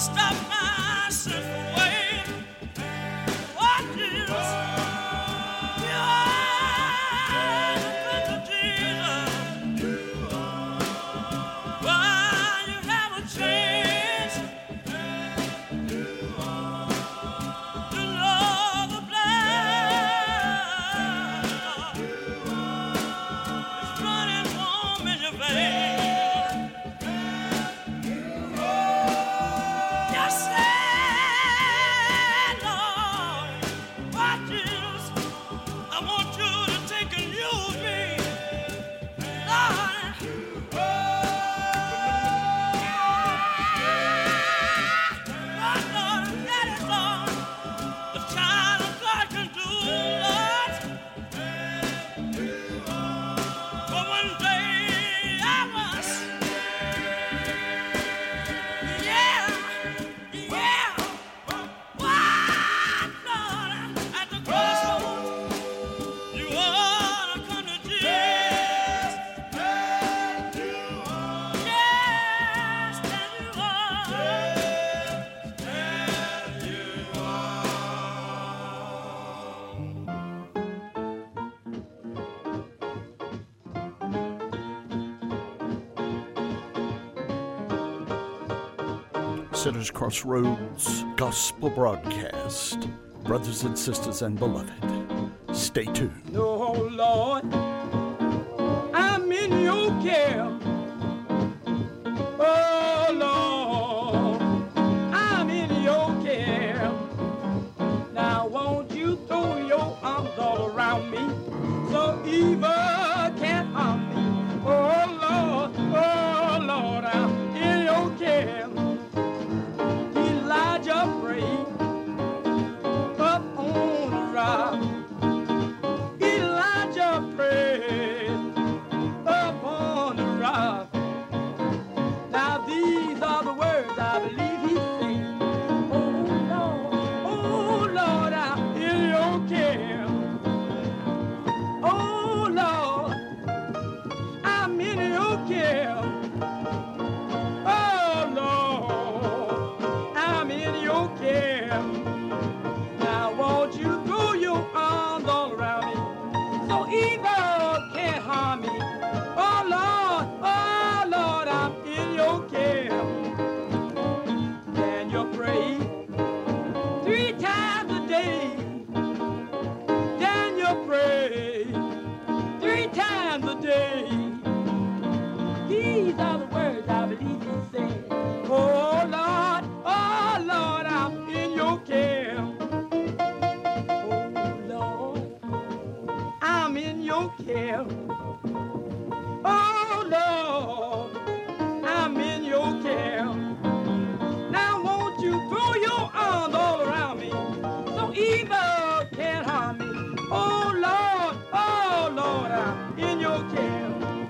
Sinners Crossroads Gospel Broadcast. Brothers and sisters and beloved, stay tuned. Oh, Lord, I'm in your care. Oh, Lord, I'm in your care. Now, won't you throw your arms all around me so evil can't harm me? Oh, Lord, I'm in your care. Elijah prayed up on the rock. Elijah prayed up on the rock. Now these are the words I believe he said. Oh Lord, I'm in your care. Oh Lord, I'm in your care. Oh Lord, I'm in your care. Now won't you throw your arms all around me so evil can't harm me? Oh Lord, I'm in your care. Can you pray 3 times a day? Can you pray 3 times a day? These are the words I believe he said. Oh Lord, I'm in your care. Oh Lord, I'm in your care. Oh Lord, I'm in your care. Now won't you throw your arms all around me so evil can't harm me? Oh Lord, I'm in your care.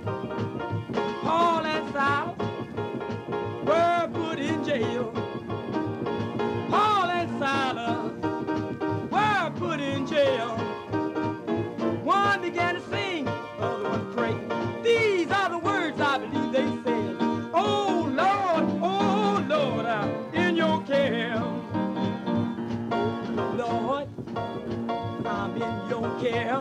Paul and Silas were put in jail. Paul and Silas were put in jail. One began to sing, other one prayed. These are the words I believe they said. Oh Lord, I'm in your care. Lord, I'm in your care.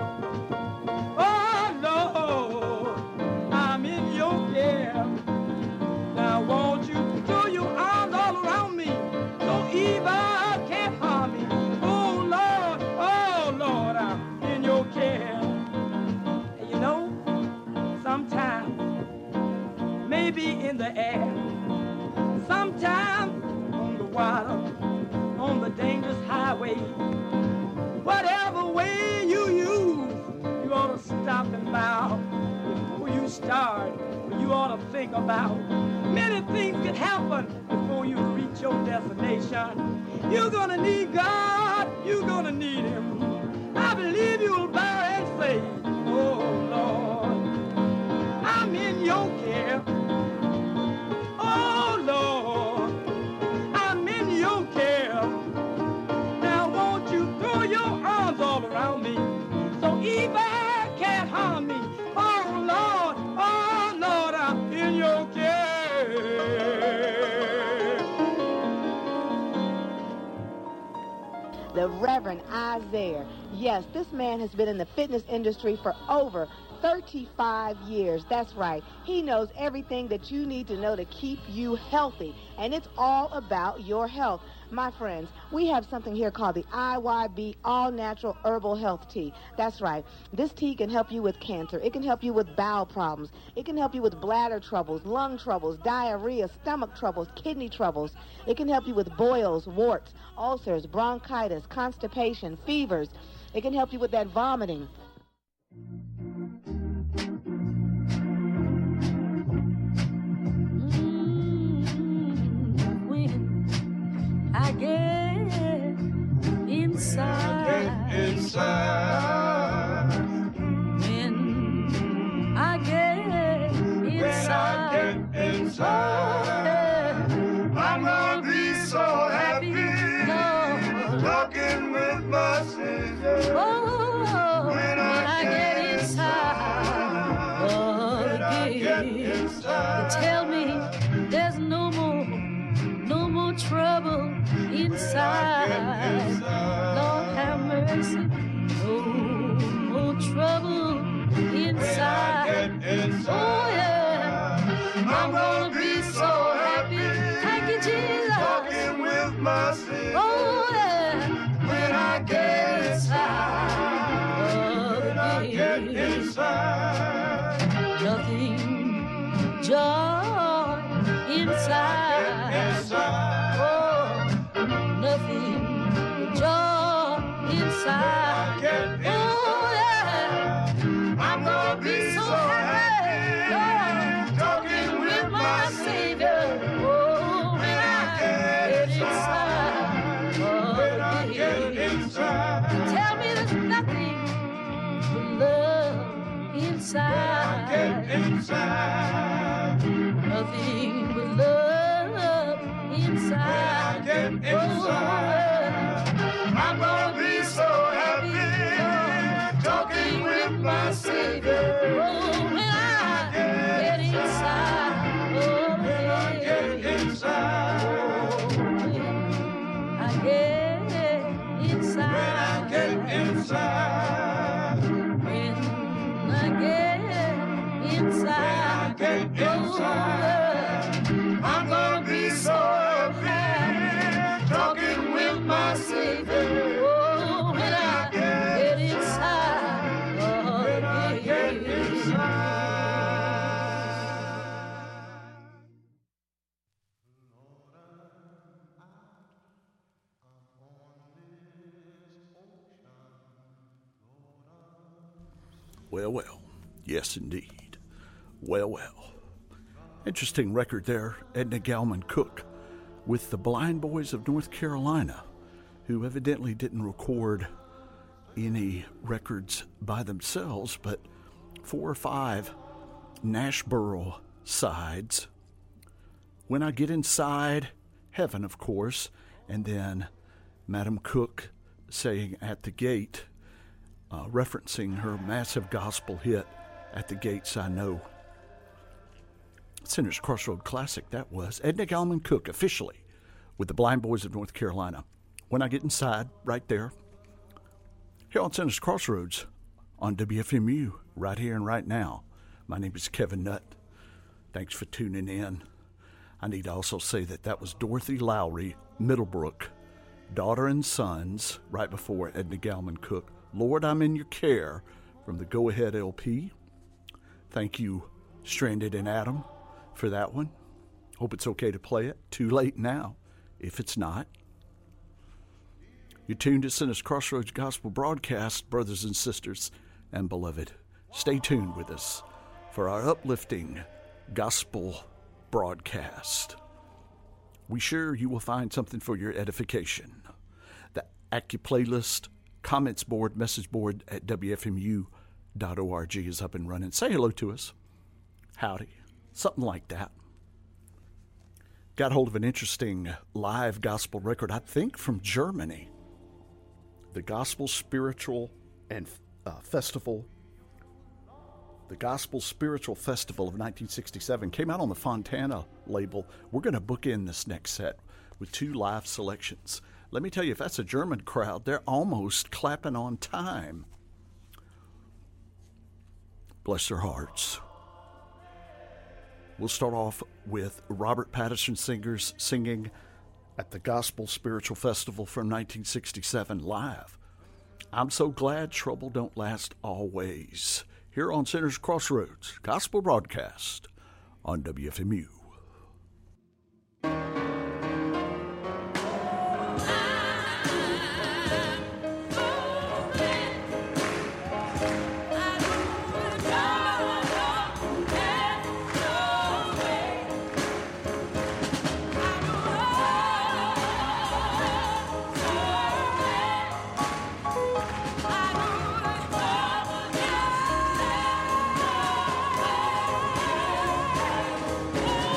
Oh Lord, I'm in your care. Now won't you throw your arms all around me so evil can't harm me? Oh Lord, I'm in your care. And you know, sometimes maybe in the air, sometimes on the water, on the dangerous highway, whatever way you use, you ought to stop and bow before you start. You ought to think about many things can happen before you reach your destination. You're gonna need God, you're gonna need him. I believe you'll bow and say, oh Lord, I'm in your care. Oh Lord, I'm in your care. Now won't you throw your arms all around me so evil can't harm me? Oh Lord, I'm in your care. the Reverend Isaiah. Yes, this man has been in the fitness industry for over 35 years. That's right. He knows everything that you need to know to keep you healthy, and it's all about your health. My friends, we have something here called the IYB All Natural Herbal Health Tea. That's right. This tea can help you with cancer. It can help you with bowel problems. It can help you with bladder troubles, lung troubles, diarrhea, stomach troubles, kidney troubles. It can help you with boils, warts, ulcers, bronchitis, constipation, fevers. It can help you with that vomiting. I get inside. When I get inside, I'm gonna be so happy, talking with my Savior. When I get inside, tell me there's no more trouble inside. Lord have mercy, no more trouble inside. Oh yeah, I'm gonna be so happy. Thank you, Jesus. talking with my Savior. Oh yeah, When I get inside, nothing, joy inside. Oh, nothing, joy inside. Oh yeah, I'm gonna be so happy, talking with my Savior. Oh, when I get inside, tell me there's nothing but love inside. Nothing but love inside. I'm gonna be so happy, talking with my Savior. Oh, when I get inside. Oh, When I get inside, I get inside. when I get inside, When I get inside. I'm gonna be so happy, talking with my Savior. Oh, when I get inside. Oh, When I get inside. Well, well. Yes, indeed. Well, well. Interesting record there, Edna Gallman Cook with the Blind Boys of North Carolina, who evidently didn't record any records by themselves, but 4 or 5 Nashboro sides. When I Get Inside, Heaven, of course, and then Madam Cook saying At the Gate, referencing her massive gospel hit, At the Gates I Know. Sinner's Crossroad classic, that was. Edna Gallman Cook, officially, with the Blind Boys of North Carolina. When I Get Inside, right there. Here on Sinner's Crossroads, on WFMU, right here and right now. My name is Kevin Nutt. Thanks for tuning in. I need to also say that that was Dorothy Lowry, Middlebrook, Daughter and Sons, right before Edna Gallman Cook. Lord, I'm in Your Care, from the Go Ahead LP. Thank you, Stranded and Adam, for that one. Hope it's okay to play it. Too late now, if it's not. You're tuned to Sinner's Crossroads Gospel Broadcast, brothers and sisters and beloved. Stay tuned with us for our uplifting gospel broadcast. We sure you will find something for your edification. The AccuPlaylist comments board, message board at WFMU.org is up and running. Say hello to us. Howdy. Something like that. Got hold of an interesting live gospel record, I think from Germany. The Gospel Spiritual and Festival. The Gospel Spiritual Festival of 1967 came out on the Fontana label. We're going to bookend this next set with 2 live selections Let me tell you, if that's a German crowd, they're almost clapping on time. Bless their hearts. We'll start off with Robert Patterson Singers singing at the Gospel Spiritual Festival from 1967 live. I'm so glad trouble don't last always. Here on Sinners Crossroads, Gospel Broadcast on WFMU. Oh,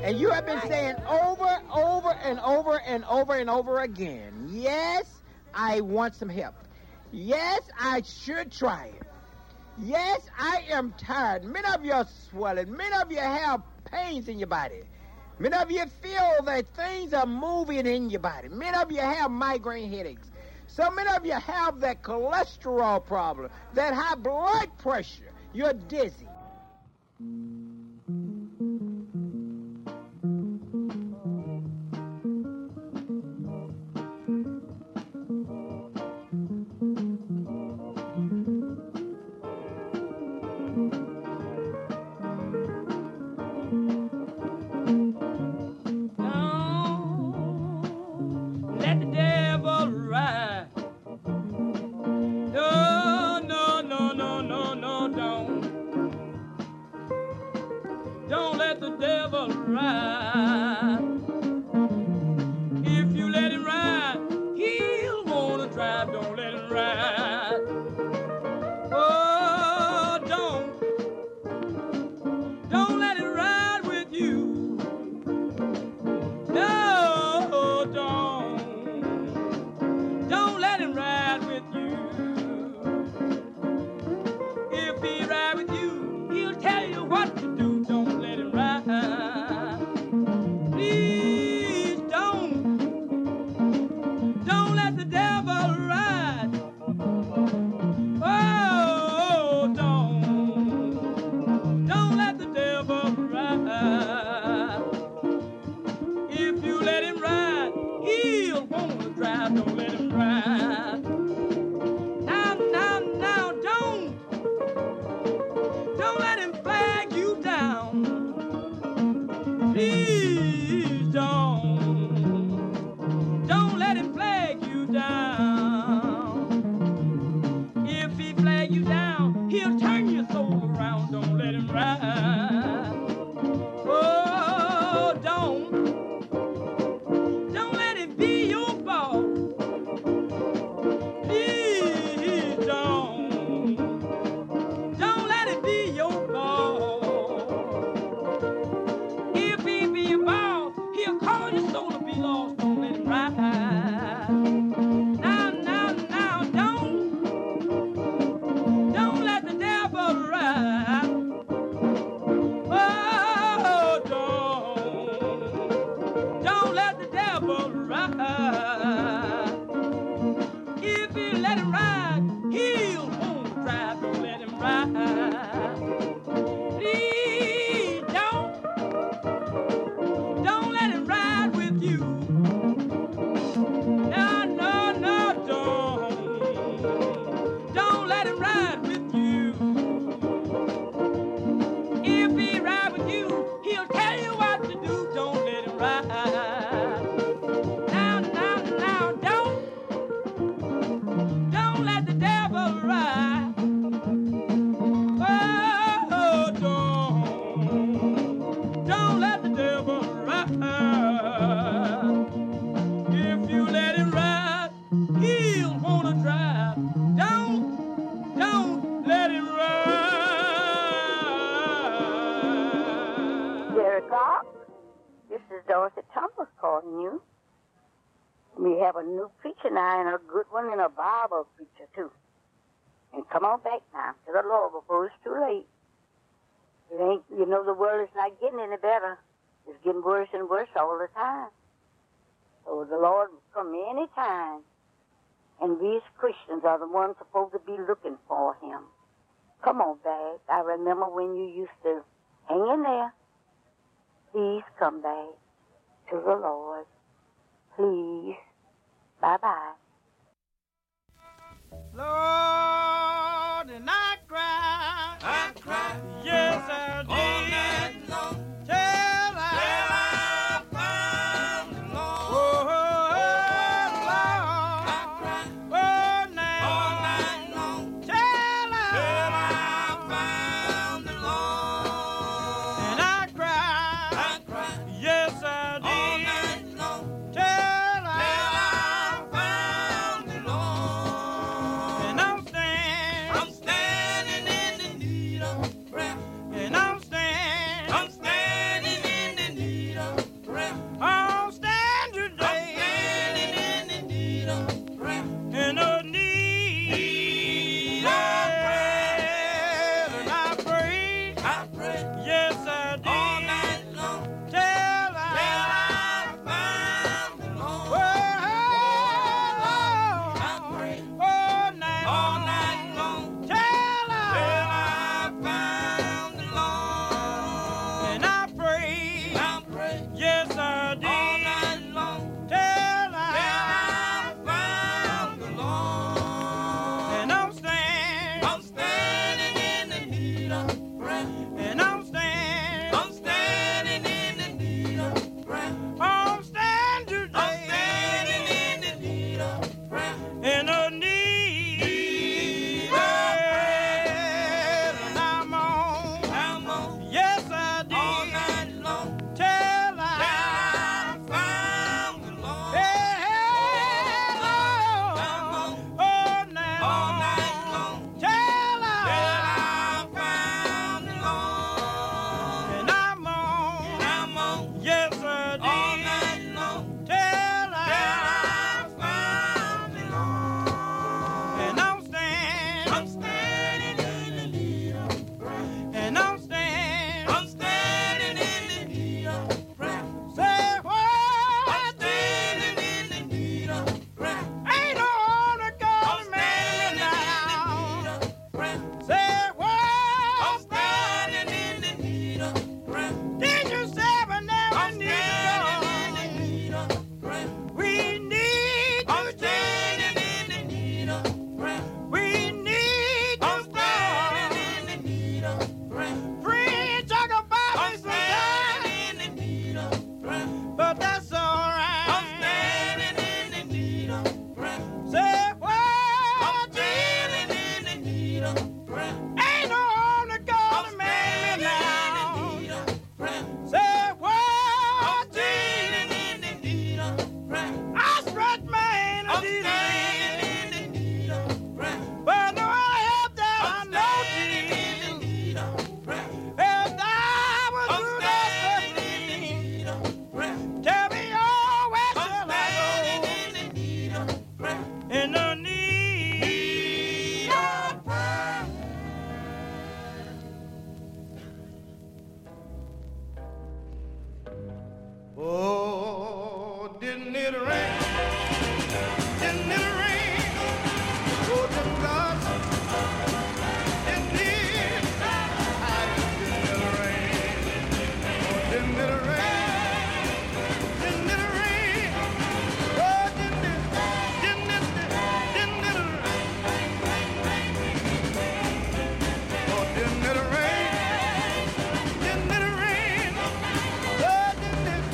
And you have been saying over and over again, yes, I want some help. Yes, I should try it. Yes, I am tired. Many of you are swelling. Many of you have pains in your body. Many of you feel that things are moving in your body. Many of you have migraine headaches. So many of you have that cholesterol problem, that high blood pressure. You're dizzy. Are the ones supposed to be looking for him. Come on back. I remember when you used to hang in there. Please come back to the Lord. Please. Bye-bye. Lord, and I cried. Yes, I did. All night long. Till I found the Lord. Oh, Lord. I cried. Oh, now. All night long. Till I found the Lord. And I cried. Yes, I did. All night long. Till I found the Lord. And I'm it rain. Didn't it rain? Oh, didn't God? Didn't it? Didn't it rain? Oh, didn't it rain? Didn't it rain? Oh, didn't it? Didn't it? Didn't it rain? Oh, didn't it rain? Didn't it rain? Oh, didn't it?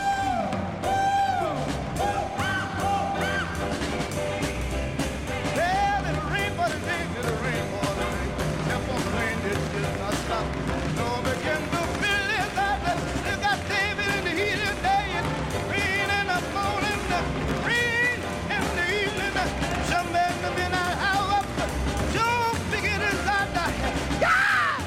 Well, it'll rain for the day, it'll rain for the day. Kept on rain, it did not stop. No, begin to feel it like that. You got David in the heat of the day, and rain in the morning, rain in the evening. Some men have been out hour, don't figure this out. Yeah!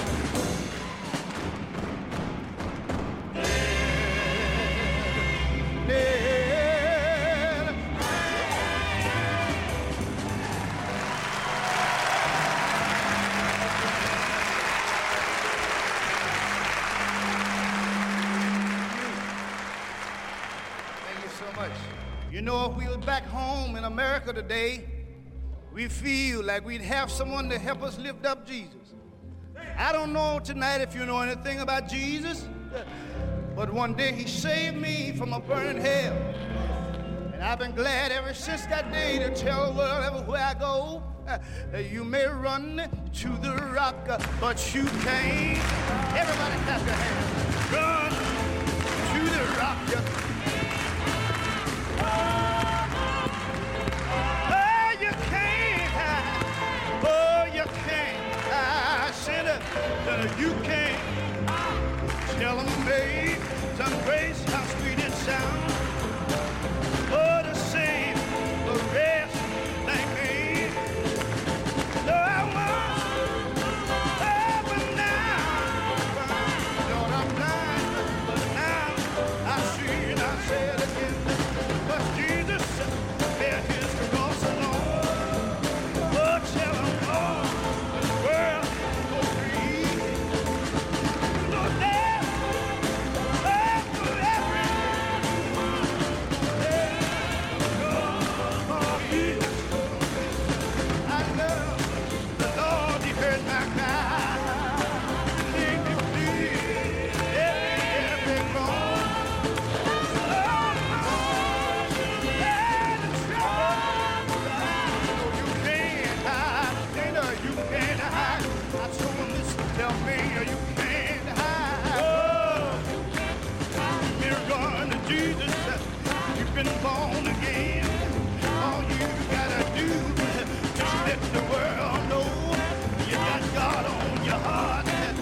Thank you so much. You know, if we were back home in America today, we feel like we'd have someone to help us lift up Jesus. I don't know tonight if you know anything about Jesus, but one day he saved me from a burning hell. And I've been glad ever since that day to tell the world everywhere I go, you may run to the rock, but you can't. Everybody clap your hands. Run to the rock. Oh, you can't. Oh, you can't. I said that you can't. Tell them, babe, some grace, how sweet it sounds. Oh, to save the rest like me. No, I won't. Oh, but now, Lord, I'm blind, but now I see and I say it again. But Jesus bear his cross alone. Oh, tell them all the world go free. No death, oh, forever. I love the Lord, he heard my cry. Leave me free, every wrong. And it's no, you can't hide. No, you can't hide. I told him this to tell me, you can't hide. Oh, you're going to Jesus. You've been born again. All you gotta do is let the world know you got God on your heart.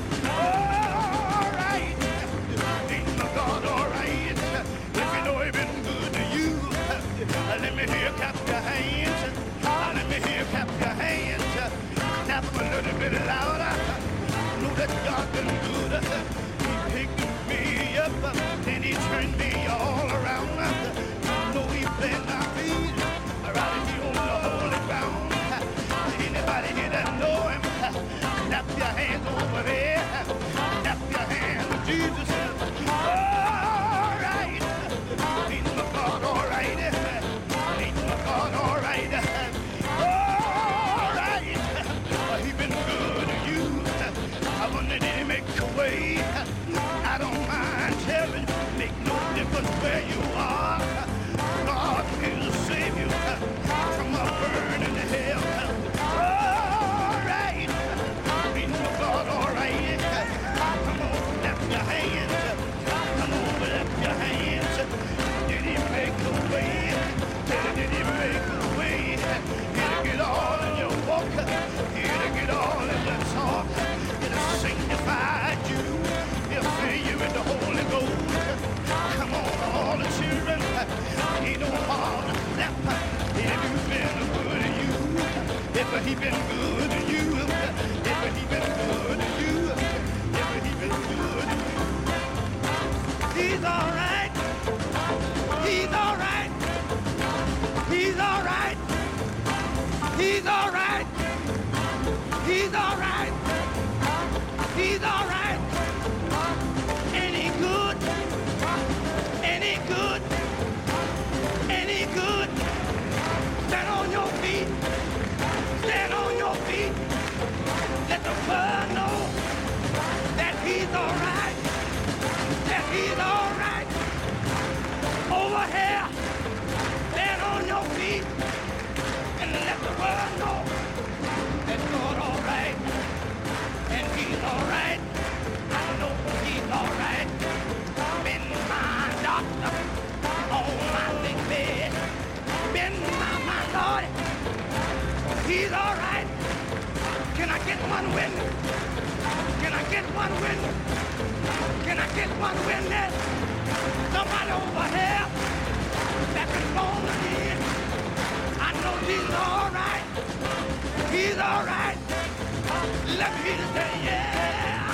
All right, ain't no God all right. If you know he been good to you, let me hear clap your hands. Let me hear clap your hands. Clap them a little bit louder. Know that God been good. He picked me up, then he turned me all around. Know he planted my feet right here on the holy ground. Anybody here that know him, clap your hands over there. Clap your hands, Jesus. All right, ain't my God all right? Ain't my God all right? All right, he been good to you. I wonder did he make a way? I don't mind telling, make no difference where you are. God will save you from a burning hell. All right, ain't no God all right? Come on, clap your hands. Come on, clap your hands. Did he make a way? Did he make a way? Did he get all in your walk? Did he get all in your talk? Did he sanctify you? He'll fill you with the Holy Ghost. Come on, all the children. Ain't no harm to clap if you've been good to you. If he been good to you. If he been good to you. If he been good to you. He's all right. He's all right. He's all right. He's all right. He's all right. He's all right. Ain't he good? Ain't he good? rocked on my sick bed. Been my Lord, he's all right. Can I get one witness? Can I get one witness? Can I get one witness? Somebody over here that been born again. I know he's all right. He's all right. Let me hear you say yeah.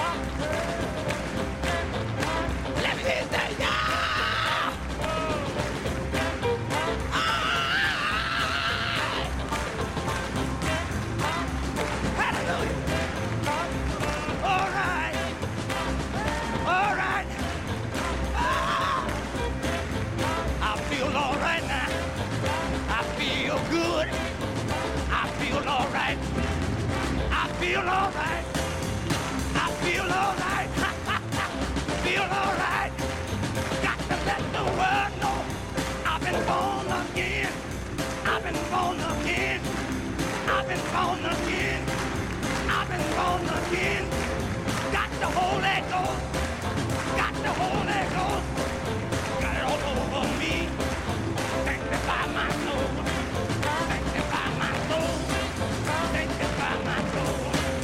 Let me hear you say yeah. Feel all right. I feel all right. Feel all right. Got to let the world know I've been born again. I've been born again. I've been born again. I've been born again. Got the Holy Ghost. Got the Holy Ghost. Got it all over me. Sanctify my soul. Sanctify my soul. Sanctify my soul.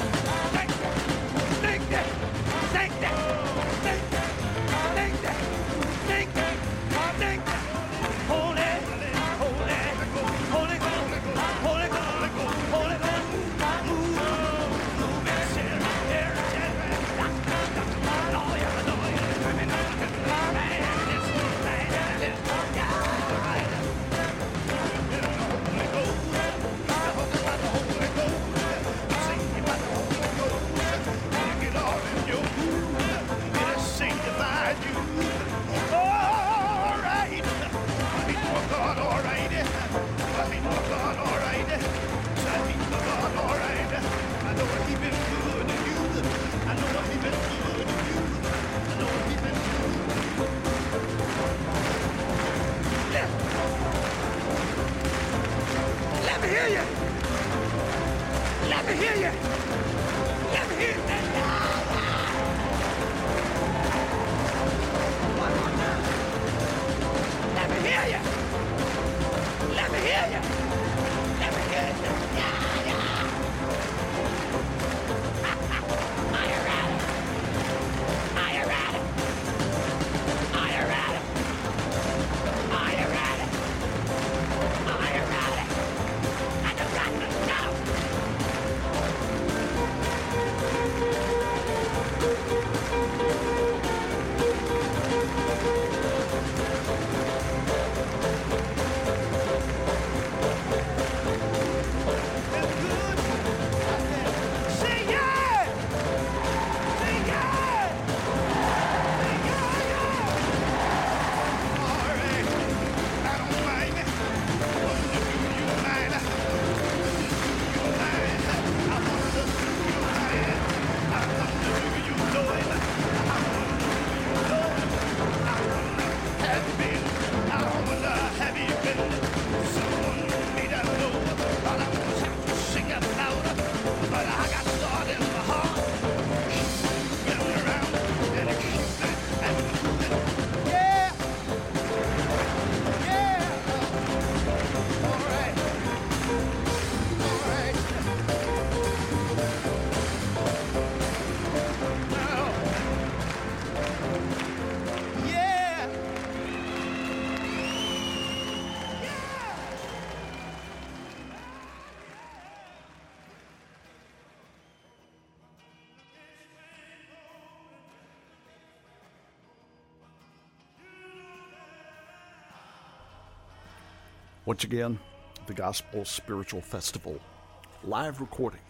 Once again, the Gospel Spiritual Festival, live recording,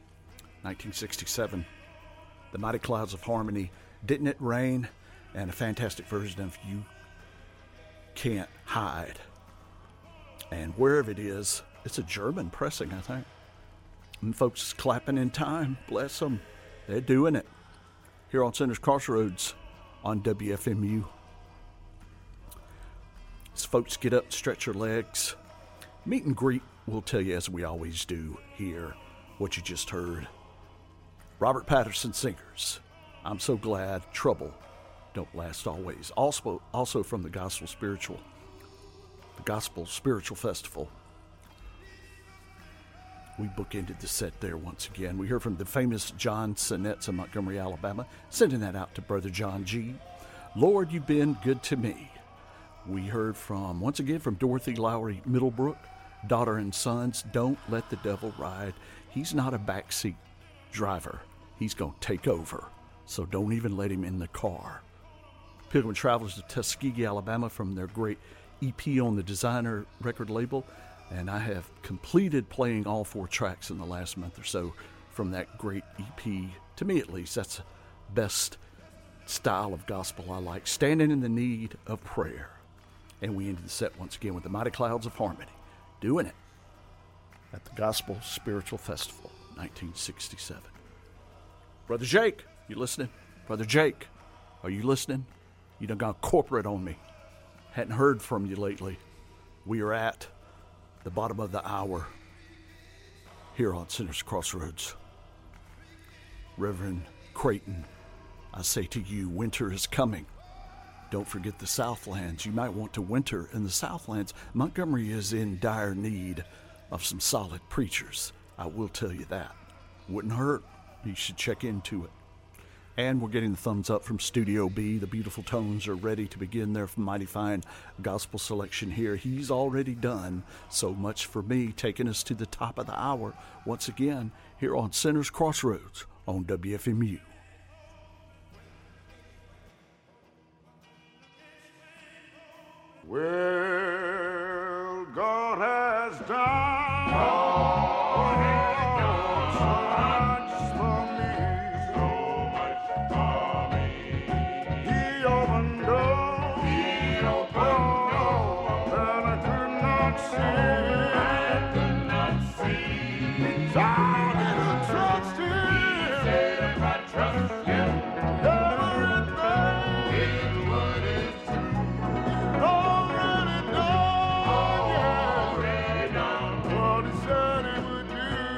1967, The Mighty Clouds of Harmony, Didn't It Rain, and a fantastic version of You Can't Hide. And wherever it is, it's a German pressing, I think. And folks clapping in time, bless them. They're doing it. Here on Sinners Crossroads on WFMU. As folks get up and stretch their legs, meet and greet, we'll tell you as we always do here, what you just heard. Robert Patterson Singers, I'm So Glad Trouble don't last always. Also from the Gospel Spiritual Festival. We bookended the set there once again. We heard from the famous John Sinnetts of Montgomery, Alabama, sending that out to Brother John G. Lord, you've been good to me. We heard once again from Dorothy Lowry Middlebrook, Daughter and Sons, Don't Let the Devil Ride. He's not a backseat driver. He's going to take over, so don't even let him in the car. Pilgrim Travelers of Tuskegee, Alabama, from their great EP on the Designer record label. And I have completed playing all 4 tracks in the last month or so from that great EP. To me, at least, that's the best style of gospel I like. Standing in the Need of Prayer. And we ended the set once again with the Mighty Clouds of Harmony, doing it at the Gospel Spiritual Festival, 1967. Brother Jake, you listening? Brother Jake, are you listening? You done gone corporate on me. Hadn't heard from you lately. We are at the bottom of the hour here on Sinners Crossroads. Reverend Creighton, I say to you, winter is coming. Don't forget the Southlands. You might want to winter in the Southlands. Montgomery is in dire need of some solid preachers. I will tell you that. Wouldn't hurt. You should check into it. And we're getting the thumbs up from Studio B. The beautiful tones are ready to begin their mighty fine gospel selection here. He's already done so much for me, taking us to the top of the hour once again here on Sinners Crossroads on WFMU. Well, God has done what he said he would do.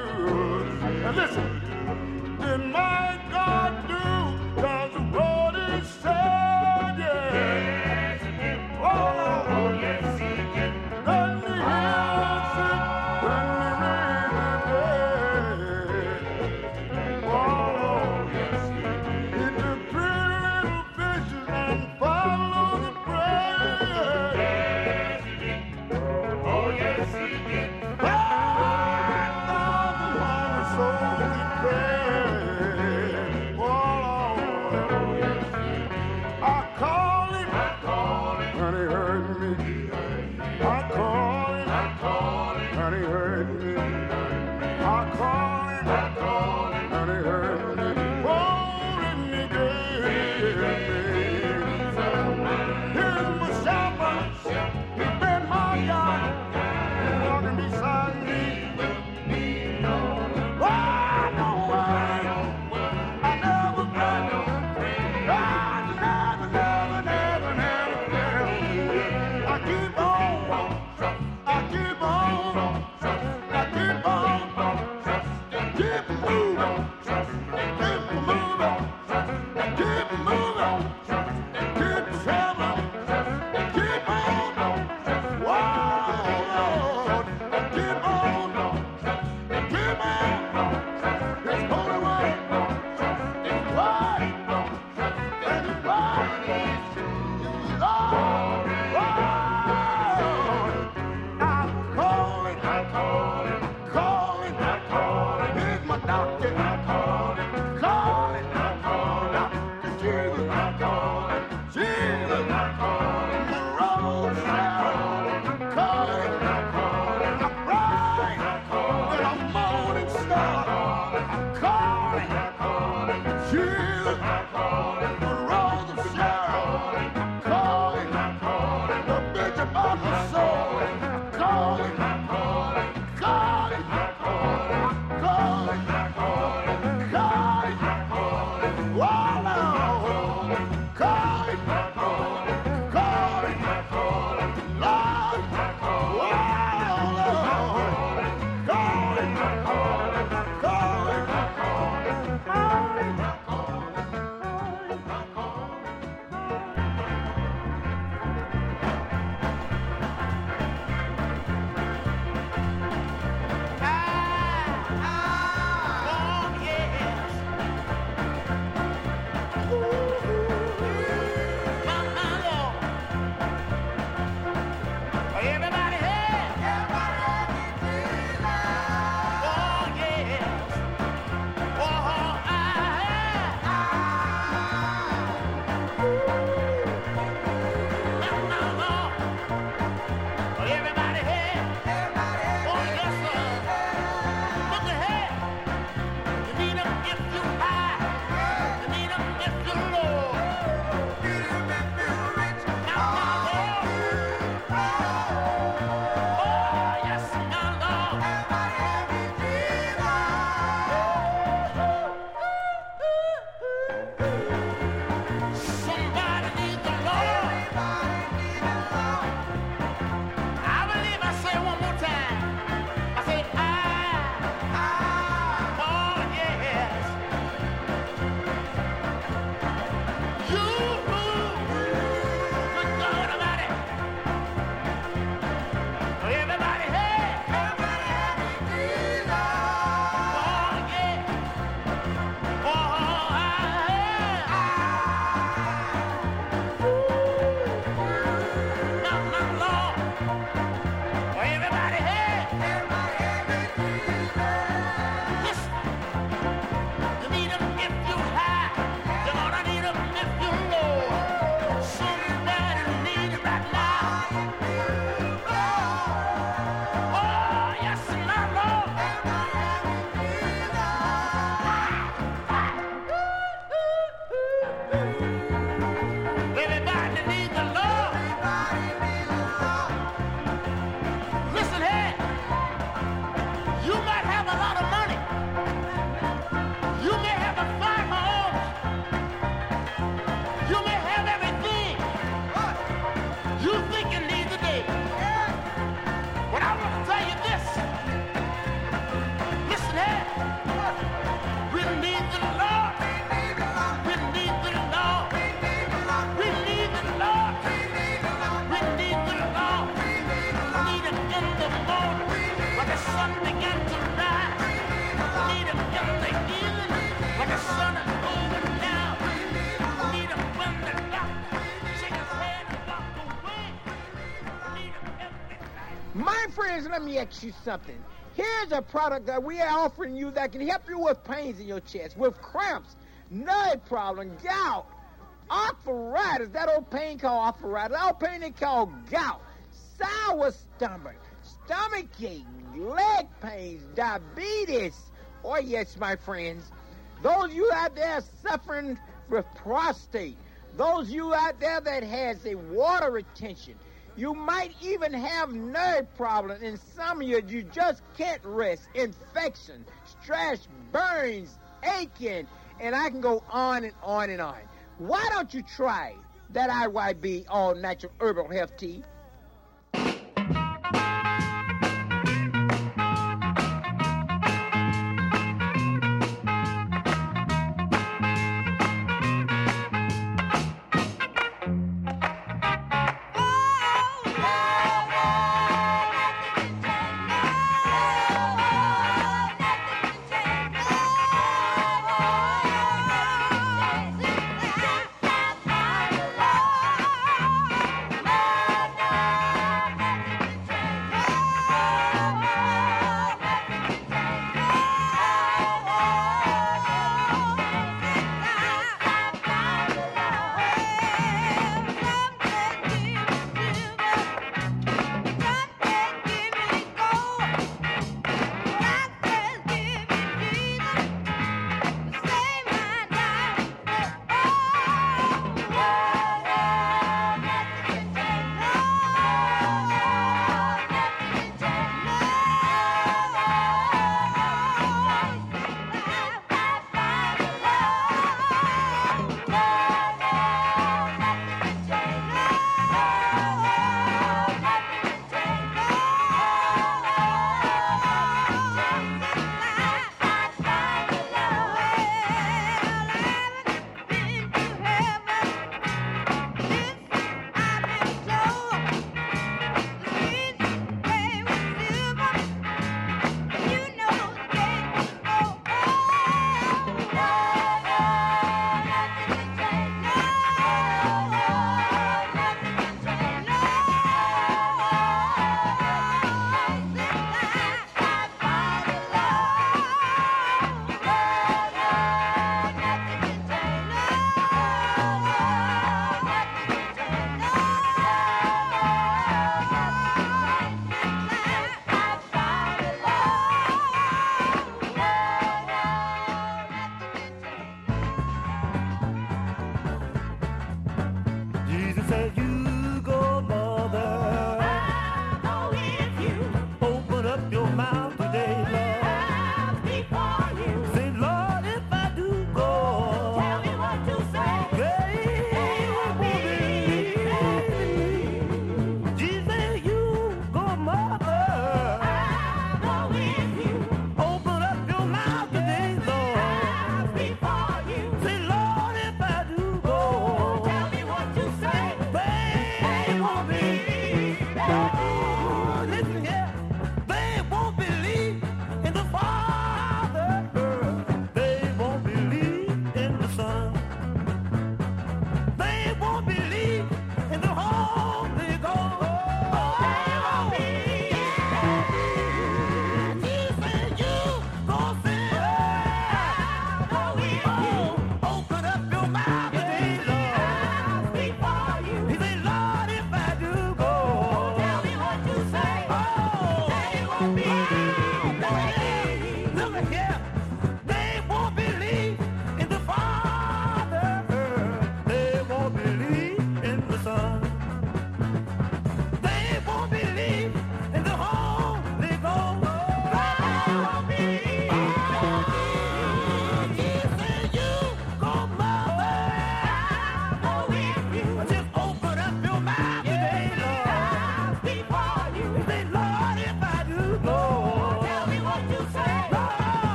My friends, let me ask you something. Here's a product that we are offering you that can help you with pains in your chest, with cramps, nerve problem, gout, arthritis, that old pain called arthritis, that old pain they call gout, sour stomach ache, leg pains, diabetes. Oh, yes, my friends. Those of you out there suffering with prostate, those of you out there that has a water retention, you might even have nerve problems, and some of you just can't rest, infection, stress, burns, aching, and I can go on and on and on. Why don't you try that IYB All Natural Herbal Health Tea?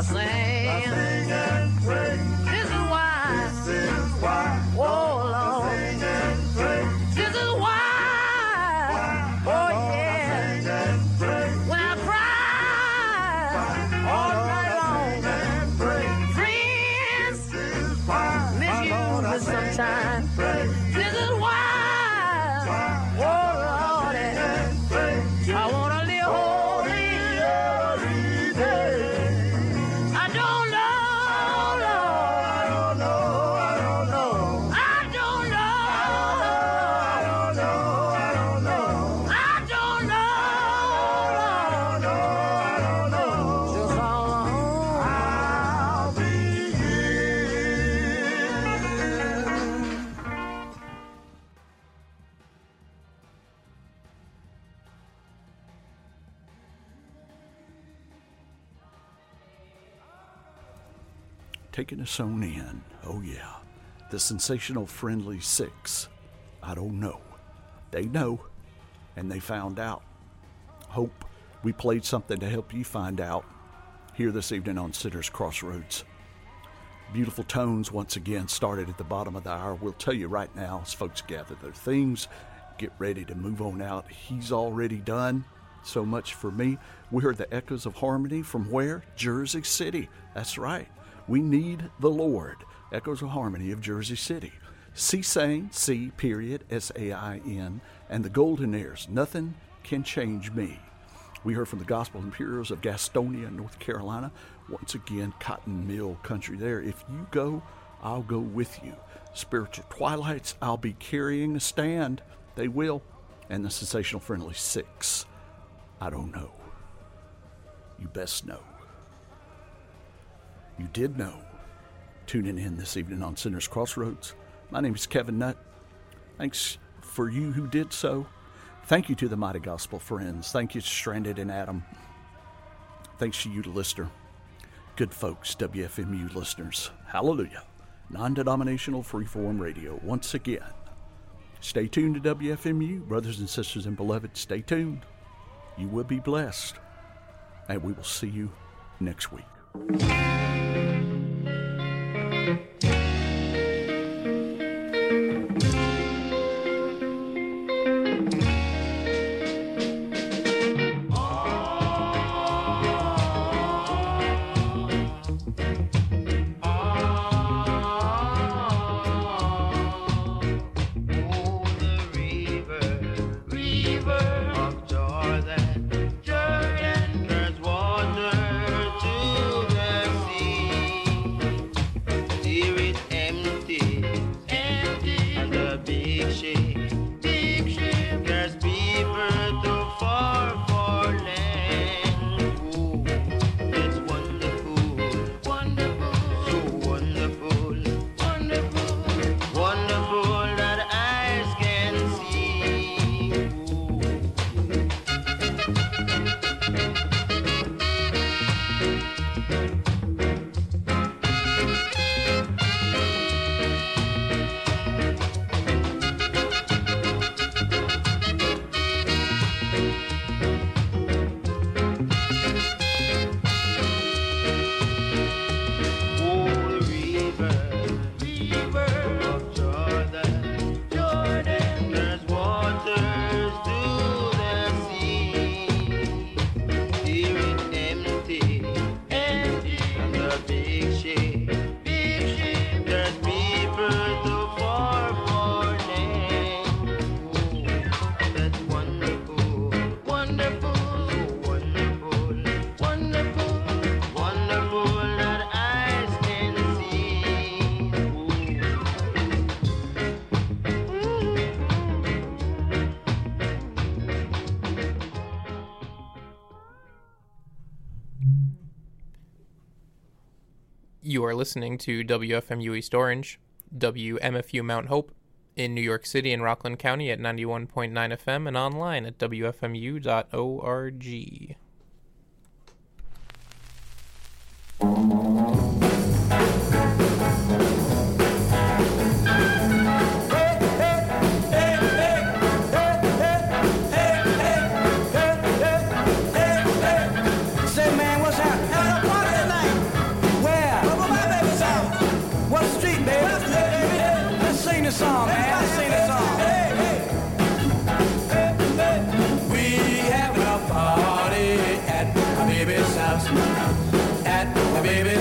I sing and pray. This is why. Oh Lord. This is why. Oh yeah. When I cry all night long, friends misuse me sometimes. This is why. Oh Lord, I wanna live holy. I don't know, Lord. I don't know. Just how long I'll be here. Taking us on in. Oh, yeah. The sensational Friendly Six. I don't know. They know, and they found out. Hope we played something to help you find out here this evening on Sitter's Crossroads. Beautiful tones once again started at the bottom of the hour. We'll tell you right now as folks gather their things, get ready to move on out. He's already done so much for me. We heard the echoes of harmony from where? Jersey City. That's right. We need the Lord. Echoes of Harmony of Jersey City. C-Sain, C period, S-A-I-N, and the Goldenaires. Nothing can change me. We heard from the Gospel Imperials of Gastonia, North Carolina. Once again, cotton mill country there. If you go, I'll go with you. Spiritual Twilights, I'll be carrying a stand. They will. And the sensational Friendly Six. I don't know. You best know. You did know. Tuning in this evening on Sinner's Crossroads. My name is Kevin Nutt. Thanks for you who did so. Thank you to the Mighty Gospel Friends. Thank you to Stranded and Adam. Thanks to you, the listener. Good folks, WFMU listeners. Hallelujah. Non-denominational freeform radio. Once again, stay tuned to WFMU. Brothers and sisters and beloved, stay tuned. You will be blessed. And we will see you next week. You are listening to WFMU East Orange, WMFU Mount Hope, in New York City and Rockland County at 91.9 FM and online at WFMU.org. Say, man, what's happening? Having a party tonight.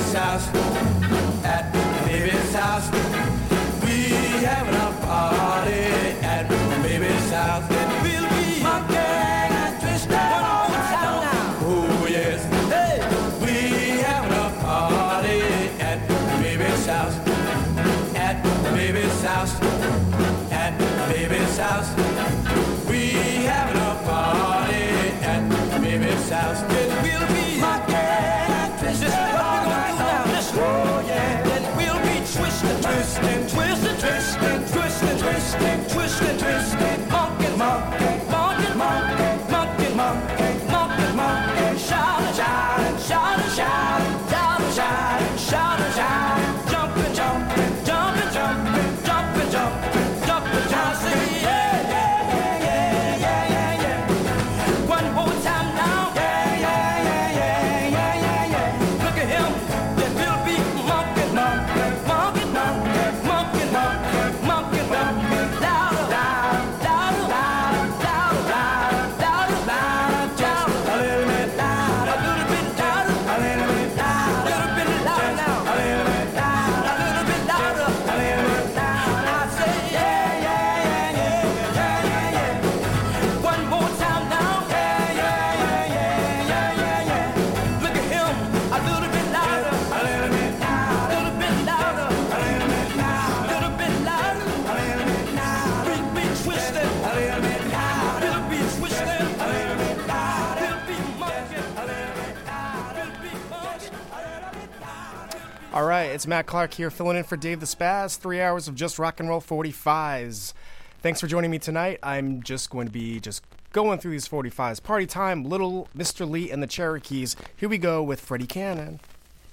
baby's house. At my baby's house. We having a party at my baby's house. And we'll be rocking and twisting all night long. Oh yes, hey, we having a party at my baby's house. At my baby's house. At my baby's house. We having a party at my baby's house. And we'll be rocking and twisting all night long. Oh yeah, and we'll be twisting, twisting, twisting, twisting, twisting, twisting, twisting, twisting, monkin', monkin', monkin', monkin', monkin', monkin', monkin', monkin', shoutin', shoutin', shoutin', shoutin', shoutin', shoutin', shoutin', shoutin', jumpin', jumpin', jumpin', jumpin', jumpin', jumpin', jumpin', jumpin', yeah, yeah, yeah, yeah, yeah, yeah. One more time now, yeah, yeah, yeah, yeah, yeah, yeah, yeah. Look at him, that will be monkin', monkin', monkin', monkin', monkin', monkin', monkin', monkin', louder, louder, louder, louder, louder, louder, louder, just a little bit louder, a little bit louder, a little bit louder, a little bit louder now, a little bit louder, a little bit louder, a little bit louder. I say yeah, yeah, yeah, yeah, yeah, yeah, yeah. One more time now, yeah, yeah, yeah, yeah, yeah, yeah, yeah. Look at him, a little bit louder, a little bit louder, a little bit louder, a little bit louder, a little bit louder, a little bit louder. Beat be twisted, a little bit louder, little be twisted, a little bit louder, little be monkey, a little bit louder, little be monkey, a little bit louder. All right, it's Matt Clark here filling in for Dave the Spaz. 3 hours of just rock and roll 45s. Thanks for joining me tonight. I'm just going to be going through these 45s. Party time, Little Mr. Lee and the Cherokees. Here we go with Freddie Cannon.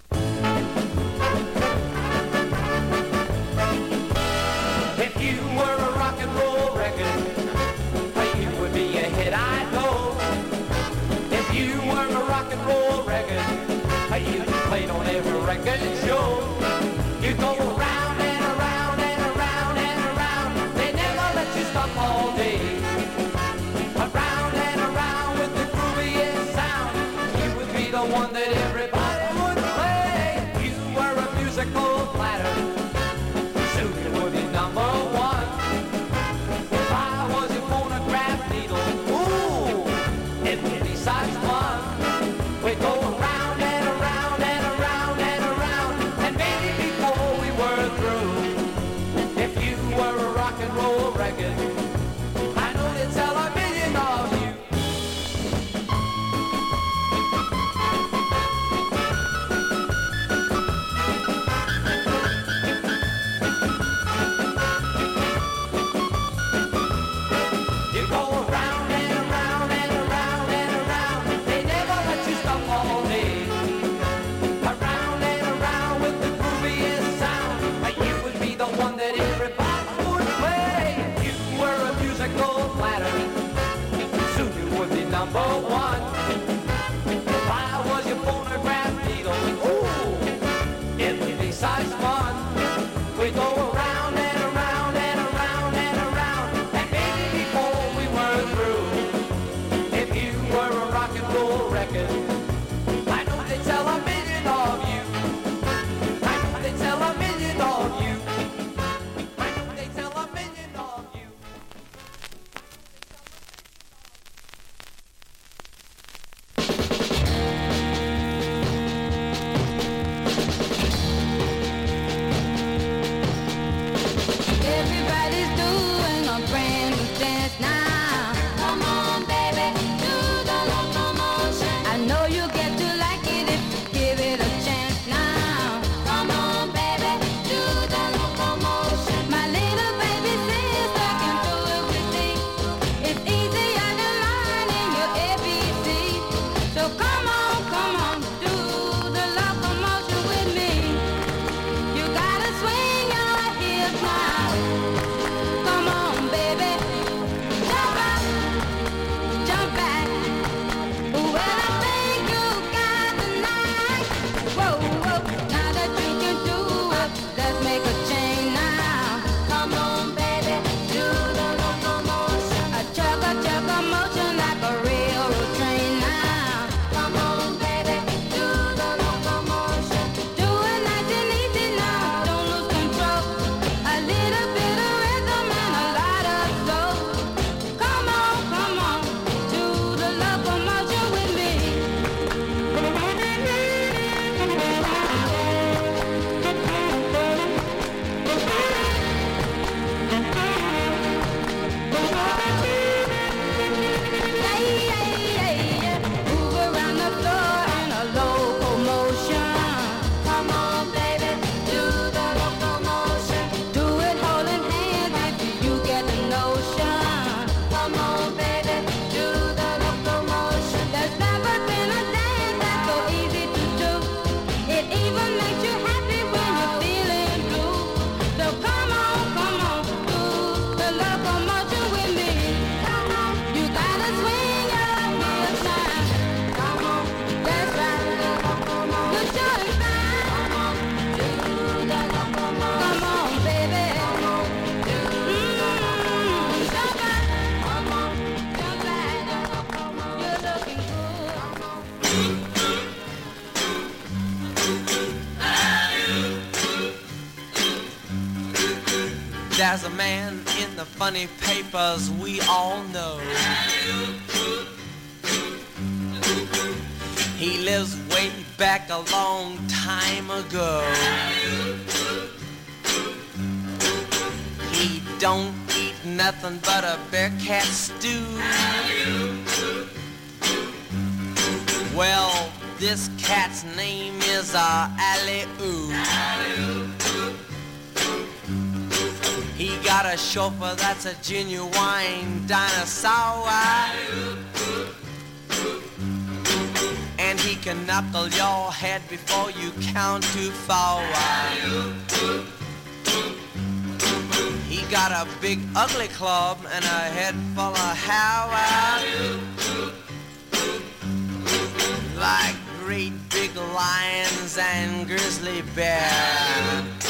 If you were a rock and roll record, you would be a hit, I know. If you were a rock and roll record, you'd be played on every record show. You go around and around and around and around. They never let you stop all day. Around and around with the grooviest sound. You would be the one that everybody would play. If you were a musical platter, soon you would be number one. If I was your phonograph needle, ooh, it would be size one. We go around and around and around and around. There's a man in the funny papers we all know. He lives way back a long time ago. He don't eat nothing but a bear cat stew. Well, this cat's name is Alley-Oo. He got a chauffeur that's a genuine dinosaur. And he can knuckle your head before you count to 4. He got a big ugly club and a head full of hair. Like great big lions and grizzly bears.